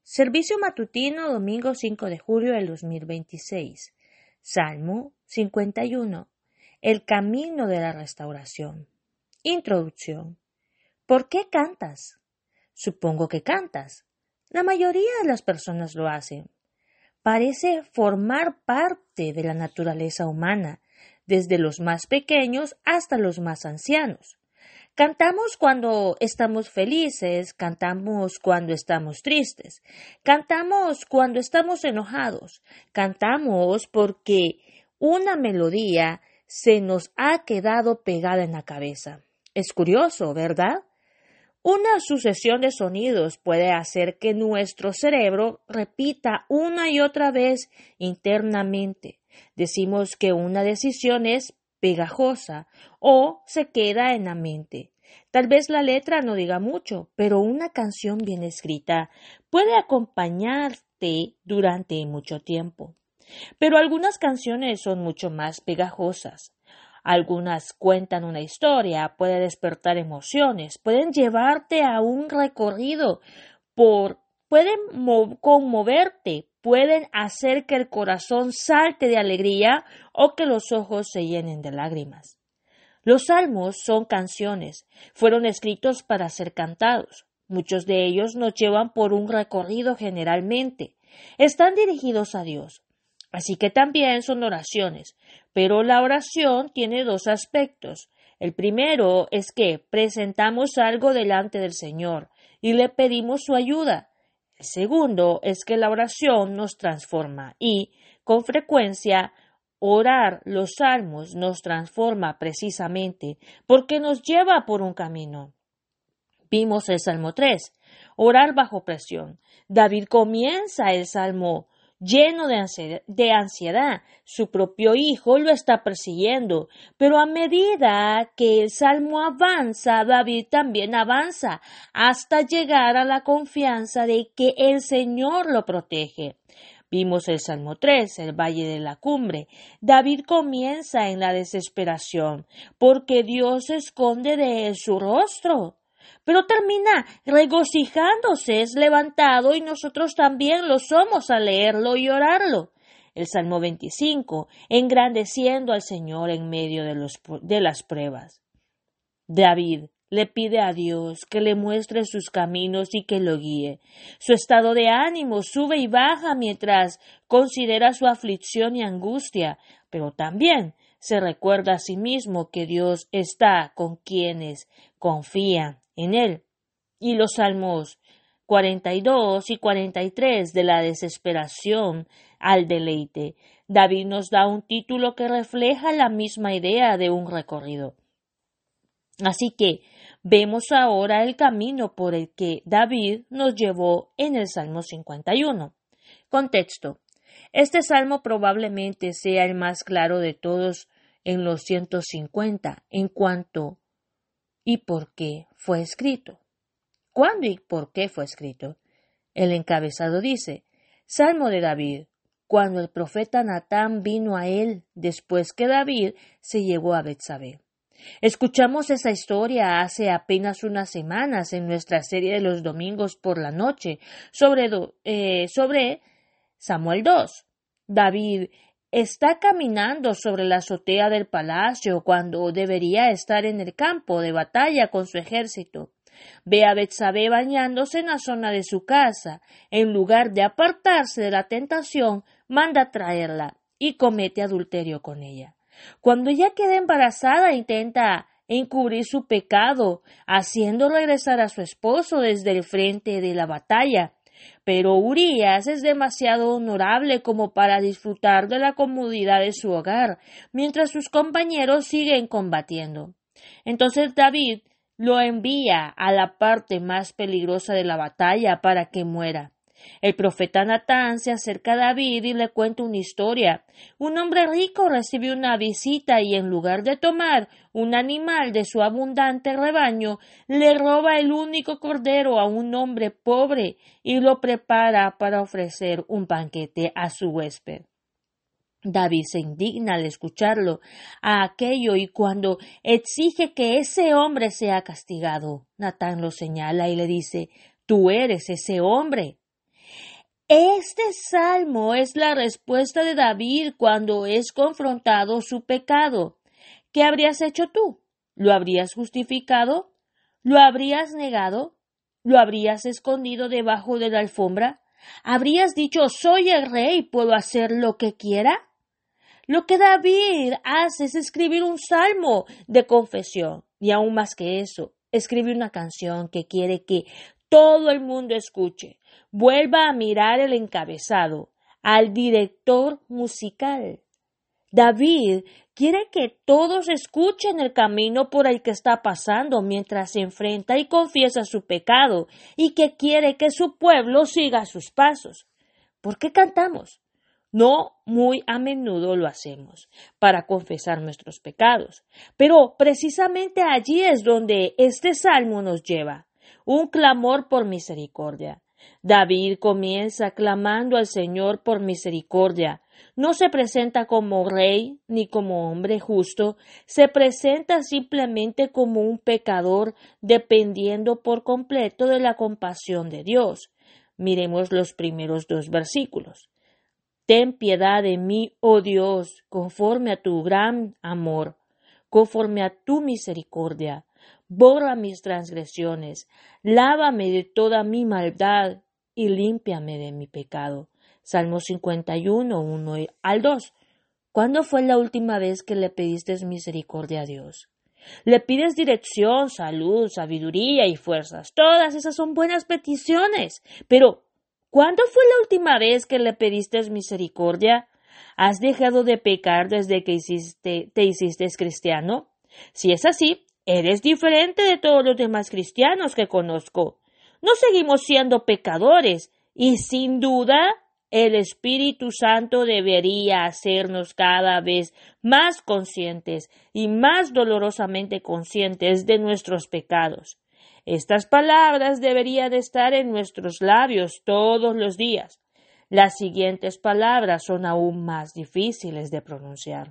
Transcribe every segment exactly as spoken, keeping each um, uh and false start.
Servicio matutino, domingo cinco de julio del dos mil veintiséis. Salmo cincuenta y uno. El camino de la restauración. Introducción. ¿Por qué cantas? Supongo que cantas. La mayoría de las personas lo hacen. Parece formar parte de la naturaleza humana, desde los más pequeños hasta los más ancianos. Cantamos cuando estamos felices, cantamos cuando estamos tristes, cantamos cuando estamos enojados, cantamos porque una melodía se nos ha quedado pegada en la cabeza. Es curioso, ¿verdad? Una sucesión de sonidos puede hacer que nuestro cerebro repita una y otra vez internamente. Decimos que una decisión es pegajosa o se queda en la mente. Tal vez la letra no diga mucho, pero una canción bien escrita puede acompañarte durante mucho tiempo. Pero algunas canciones son mucho más pegajosas. Algunas cuentan una historia, pueden despertar emociones, pueden llevarte a un recorrido, por, pueden conmoverte, pueden hacer que el corazón salte de alegría o que los ojos se llenen de lágrimas. Los salmos son canciones, fueron escritos para ser cantados. Muchos de ellos nos llevan por un recorrido generalmente. Están dirigidos a Dios. Así que también son oraciones, pero la oración tiene dos aspectos. El primero es que presentamos algo delante del Señor y le pedimos su ayuda. El segundo es que la oración nos transforma y, con frecuencia, orar los salmos nos transforma precisamente porque nos lleva por un camino. Vimos el Salmo tres, orar bajo presión. David comienza el Salmo lleno de ansiedad, de ansiedad. Su propio hijo lo está persiguiendo, pero a medida que el Salmo avanza, David también avanza hasta llegar a la confianza de que el Señor lo protege. Vimos el Salmo tres, el Valle de la Cumbre. David comienza en la desesperación, porque Dios esconde de él su rostro. Pero termina regocijándose, es levantado y nosotros también lo somos al leerlo y orarlo. El Salmo veinticinco, engrandeciendo al Señor en medio de, los, de las pruebas. David le pide a Dios que le muestre sus caminos y que lo guíe. Su estado de ánimo sube y baja mientras considera su aflicción y angustia, pero también se recuerda a sí mismo que Dios está con quienes confían en él. Y los salmos cuarenta y dos y cuarenta y tres de la desesperación al deleite. David nos da un título que refleja la misma idea de un recorrido. Así que vemos ahora el camino por el que David nos llevó en el Salmo cincuenta y uno. Contexto. Este salmo probablemente sea el más claro de todos en los ciento cincuenta en cuanto y por qué fue escrito. ¿Cuándo y por qué fue escrito? El encabezado dice, Salmo de David, cuando el profeta Natán vino a él después que David se llevó a Betsabé. Escuchamos esa historia hace apenas unas semanas en nuestra serie de los domingos por la noche sobre, eh, sobre Samuel dos. David está caminando sobre la azotea del palacio cuando debería estar en el campo de batalla con su ejército. Ve a Betsabé bañándose en la zona de su casa. En lugar de apartarse de la tentación, manda traerla y comete adulterio con ella. Cuando ella queda embarazada, intenta encubrir su pecado, haciendo regresar a su esposo desde el frente de la batalla. Pero Urías es demasiado honorable como para disfrutar de la comodidad de su hogar, mientras sus compañeros siguen combatiendo. Entonces David lo envía a la parte más peligrosa de la batalla para que muera. El profeta Natán se acerca a David y le cuenta una historia. Un hombre rico recibe una visita y en lugar de tomar un animal de su abundante rebaño, le roba el único cordero a un hombre pobre y lo prepara para ofrecer un banquete a su huésped. David se indigna al escucharlo a aquello y cuando exige que ese hombre sea castigado, Natán lo señala y le dice, «Tú eres ese hombre». Este salmo es la respuesta de David cuando es confrontado su pecado. ¿Qué habrías hecho tú? ¿Lo habrías justificado? ¿Lo habrías negado? ¿Lo habrías escondido debajo de la alfombra? ¿Habrías dicho soy el rey, puedo hacer lo que quiera? Lo que David hace es escribir un salmo de confesión y aún más que eso, escribe una canción que quiere que todo el mundo escuche. Vuelva a mirar el encabezado, al director musical. David quiere que todos escuchen el camino por el que está pasando mientras se enfrenta y confiesa su pecado y que quiere que su pueblo siga sus pasos. ¿Por qué cantamos? No muy a menudo lo hacemos para confesar nuestros pecados, pero precisamente allí es donde este salmo nos lleva, un clamor por misericordia. David comienza clamando al Señor por misericordia. No se presenta como rey ni como hombre justo, se presenta simplemente como un pecador dependiendo por completo de la compasión de Dios. Miremos los primeros dos versículos. Ten piedad de mí, oh Dios, conforme a tu gran amor, conforme a tu misericordia. Borra mis transgresiones, lávame de toda mi maldad y límpiame de mi pecado. Salmo cincuenta y uno, uno al dos. ¿Cuándo fue la última vez que le pediste misericordia a Dios? Le pides dirección, salud, sabiduría y fuerzas. Todas esas son buenas peticiones. Pero, ¿cuándo fue la última vez que le pediste misericordia? ¿Has dejado de pecar desde que hiciste, te hiciste cristiano? Si es así, eres diferente de todos los demás cristianos que conozco. No seguimos siendo pecadores y, sin duda, el Espíritu Santo debería hacernos cada vez más conscientes y más dolorosamente conscientes de nuestros pecados. Estas palabras deberían de estar en nuestros labios todos los días. Las siguientes palabras son aún más difíciles de pronunciar.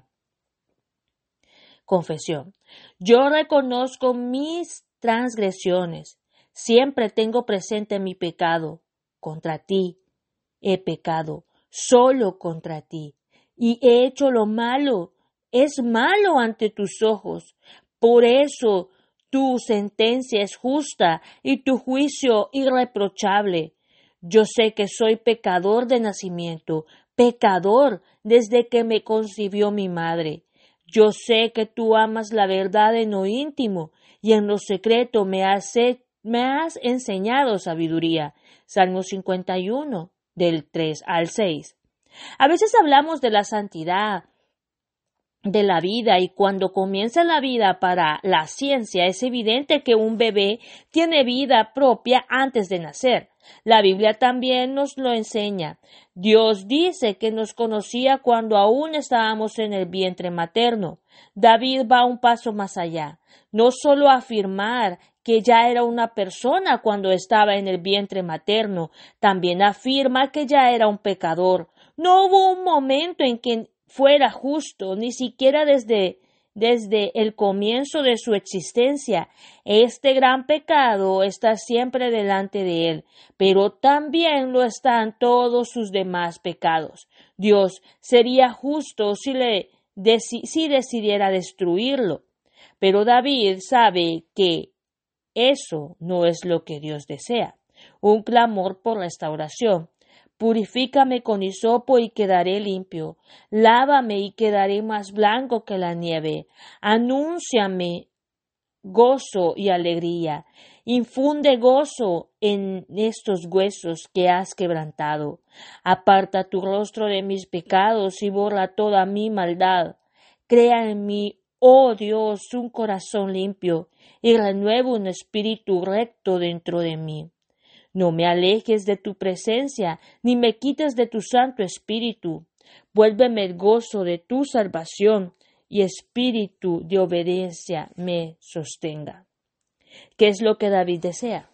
Confesión. Yo reconozco mis transgresiones. Siempre tengo presente mi pecado. Contra ti he pecado, solo contra ti, y he hecho lo malo. Es malo ante tus ojos. Por eso tu sentencia es justa y tu juicio irreprochable. Yo sé que soy pecador de nacimiento, pecador desde que me concibió mi madre. Yo sé que tú amas la verdad en lo íntimo y en lo secreto me has, me has enseñado sabiduría. Salmo cincuenta y uno, del tres al seis. A veces hablamos de la santidad de la vida y cuando comienza la vida para la ciencia es evidente que un bebé tiene vida propia antes de nacer. La Biblia también nos lo enseña. Dios dice que nos conocía cuando aún estábamos en el vientre materno. David va un paso más allá. No solo afirmar que ya era una persona cuando estaba en el vientre materno, también afirma que ya era un pecador. No hubo un momento en que fuera justo, ni siquiera desde, desde el comienzo de su existencia. Este gran pecado está siempre delante de él, pero también lo están todos sus demás pecados. Dios sería justo si, le, deci, si decidiera destruirlo, pero David sabe que eso no es lo que Dios desea. Un clamor por restauración. Purifícame con hisopo y quedaré limpio. Lávame y quedaré más blanco que la nieve. Anúnciame gozo y alegría. Infunde gozo en estos huesos que has quebrantado. Aparta tu rostro de mis pecados y borra toda mi maldad. Crea en mí, oh Dios, un corazón limpio y renueva un espíritu recto dentro de mí. No me alejes de tu presencia, ni me quites de tu Santo Espíritu. Vuélveme el gozo de tu salvación, y espíritu de obediencia me sostenga. ¿Qué es lo que David desea?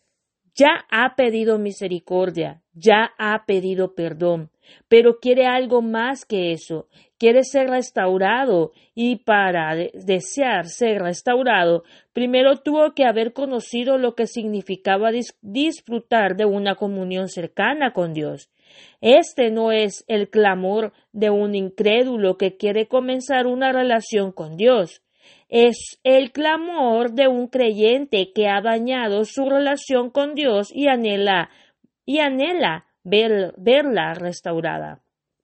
Ya ha pedido misericordia, ya ha pedido perdón, pero quiere algo más que eso. quiere ser restaurado y para de- desear ser restaurado, primero tuvo que haber conocido lo que significaba dis- disfrutar de una comunión cercana con Dios. Este no es el clamor de un incrédulo que quiere comenzar una relación con Dios. Es el clamor de un creyente que ha dañado su relación con Dios y anhela, y anhela ver- verla restaurada.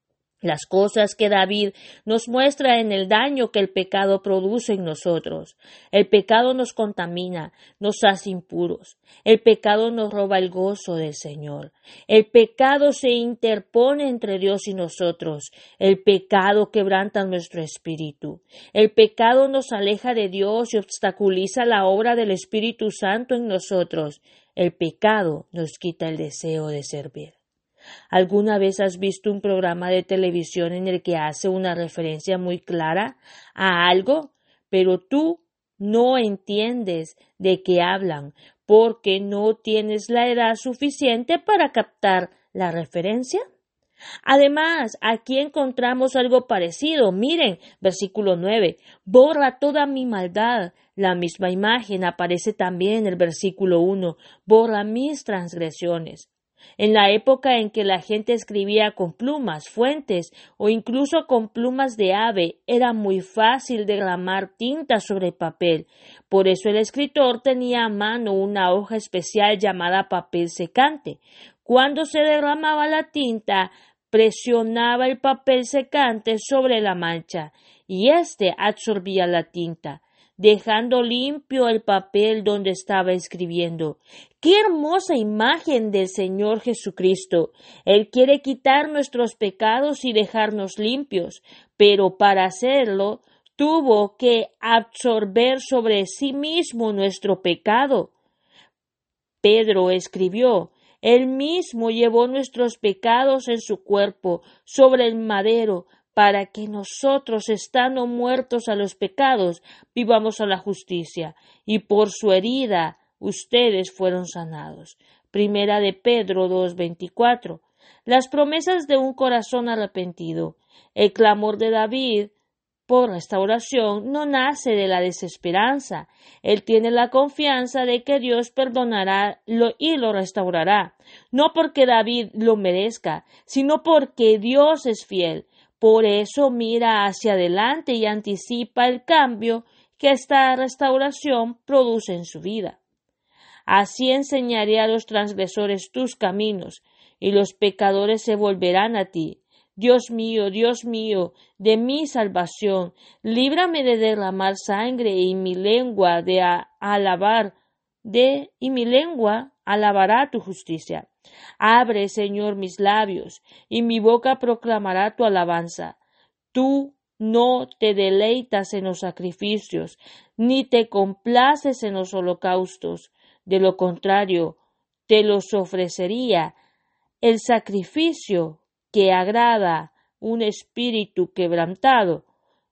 Las cosas que David nos muestra en el daño que el pecado produce en nosotros. El pecado nos contamina, nos hace impuros. El pecado nos roba el gozo del Señor. El pecado se interpone entre Dios y nosotros. El pecado quebranta nuestro espíritu. El pecado nos aleja de Dios y obstaculiza la obra del Espíritu Santo en nosotros. El pecado nos quita el deseo de servir. ¿Alguna vez has visto un programa de televisión en el que hace una referencia muy clara a algo, pero tú no entiendes de qué hablan porque no tienes la edad suficiente para captar la referencia? Además, aquí encontramos algo parecido. Miren, versículo nueve, borra toda mi maldad. La misma imagen aparece también en el versículo uno, borra mis transgresiones. En la época en que la gente escribía con plumas, fuentes o incluso con plumas de ave, era muy fácil derramar tinta sobre el papel. Por eso el escritor tenía a mano una hoja especial llamada papel secante. Cuando se derramaba la tinta, presionaba el papel secante sobre la mancha y éste absorbía la tinta, dejando limpio el papel donde estaba escribiendo. ¡Qué hermosa imagen del Señor Jesucristo! Él quiere quitar nuestros pecados y dejarnos limpios, pero para hacerlo tuvo que absorber sobre sí mismo nuestro pecado. Pedro escribió, Él mismo llevó nuestros pecados en su cuerpo sobre el madero, para que nosotros, estando muertos a los pecados, vivamos a la justicia, y por su herida ustedes fueron sanados. Primera de Pedro dos veinticuatro. Las promesas de un corazón arrepentido. El clamor de David por restauración no nace de la desesperanza. Él tiene la confianza de que Dios perdonará lo, y lo restaurará, no porque David lo merezca, sino porque Dios es fiel. Por eso mira hacia adelante y anticipa el cambio que esta restauración produce en su vida. Así enseñaré a los transgresores tus caminos, y los pecadores se volverán a ti. Dios mío, Dios mío, de mi salvación, líbrame de derramar sangre y mi lengua de a- alabar, de y mi lengua alabará tu justicia. Abre, Señor, mis labios, y mi boca proclamará tu alabanza. Tú no te deleitas en los sacrificios, ni te complaces en los holocaustos. De lo contrario, te los ofrecería. El sacrificio que agrada un espíritu quebrantado.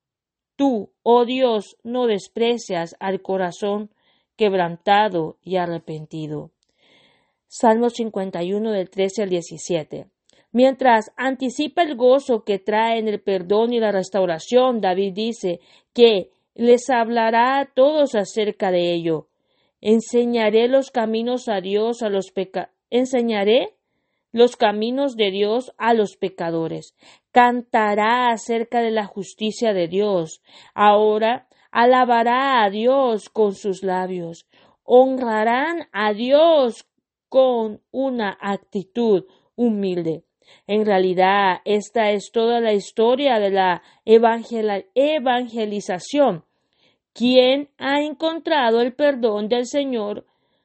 Tú, oh Dios, no desprecias al corazón quebrantado y arrepentido. Salmo cincuenta y uno del trece al diecisiete. Mientras anticipa el gozo que traen el perdón y la restauración, David dice que les hablará a todos acerca de ello. Enseñaré los caminos a Dios a los peca enseñaré los caminos de Dios a los pecadores. Cantará acerca de la justicia de Dios. Ahora alabará a Dios con sus labios. Honrarán a Dios con una actitud humilde. En realidad, esta es toda la historia de la evangel- evangelización. Quien ha encontrado el perdón del Señor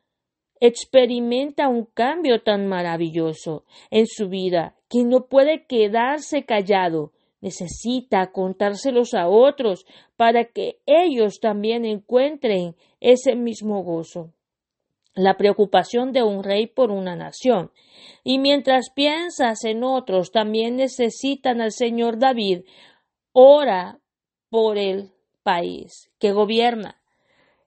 experimenta un cambio tan maravilloso en su vida que no puede quedarse callado. Necesita contárselos a otros para que ellos también encuentren ese mismo gozo. La preocupación de un rey por una nación. Y mientras piensas en otros, también necesitan al Señor. David ora por el país que gobierna.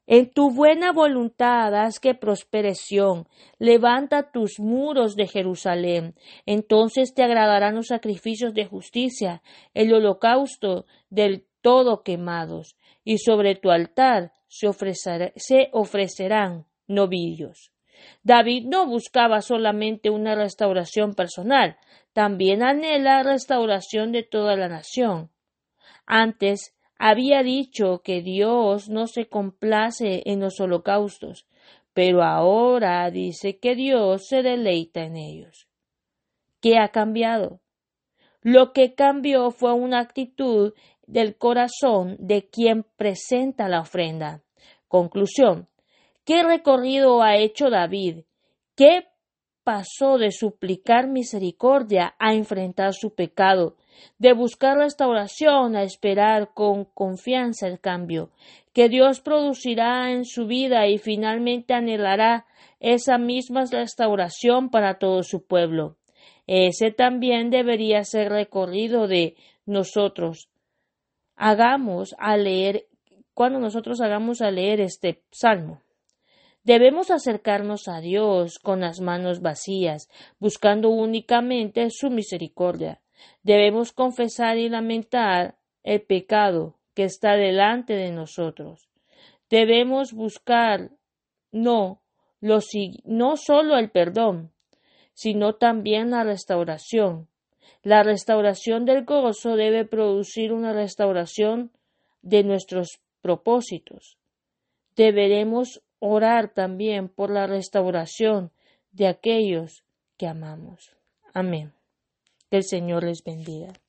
En tu buena voluntad haz que prospere Sión, levanta tus muros de Jerusalén. Entonces te agradarán los sacrificios de justicia, el holocausto del todo quemados, y sobre tu altar se, ofrecerá, se ofrecerán novillos. David no buscaba solamente una restauración personal, también anhela restauración de toda la nación. Antes había dicho que Dios no se complace en los holocaustos, pero ahora dice que Dios se deleita en ellos. ¿Qué ha cambiado? Lo que cambió fue una actitud del corazón de quien presenta la ofrenda. Conclusión. ¿Qué recorrido ha hecho David? ¿Qué pasó de suplicar misericordia a enfrentar su pecado? De buscar restauración a esperar con confianza el cambio que Dios producirá en su vida y finalmente anhelará esa misma restauración para todo su pueblo. Ese también debería ser recorrido de nosotros. Hagamos a leer, cuando nosotros hagamos a leer este salmo. Debemos acercarnos a Dios con las manos vacías, buscando únicamente su misericordia. Debemos confesar y lamentar el pecado que está delante de nosotros. Debemos buscar no, lo, no solo el perdón, sino también la restauración. La restauración del gozo debe producir una restauración de nuestros propósitos. Deberemos orar también por la restauración de aquellos que amamos. Amén. Que el Señor les bendiga.